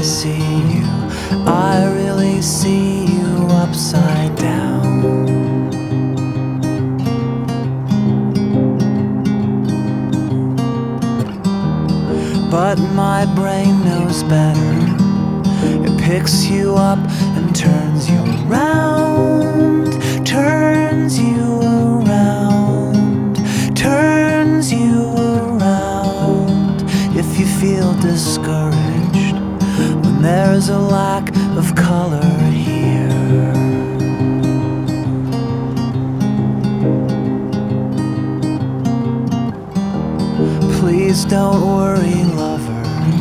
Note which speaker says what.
Speaker 1: see you, I really see you upside down. But my brain knows better. It picks you up and turns you around, turns you around, turns you around. If you feel discouraged when there's a lack of color here, please don't worry, lover.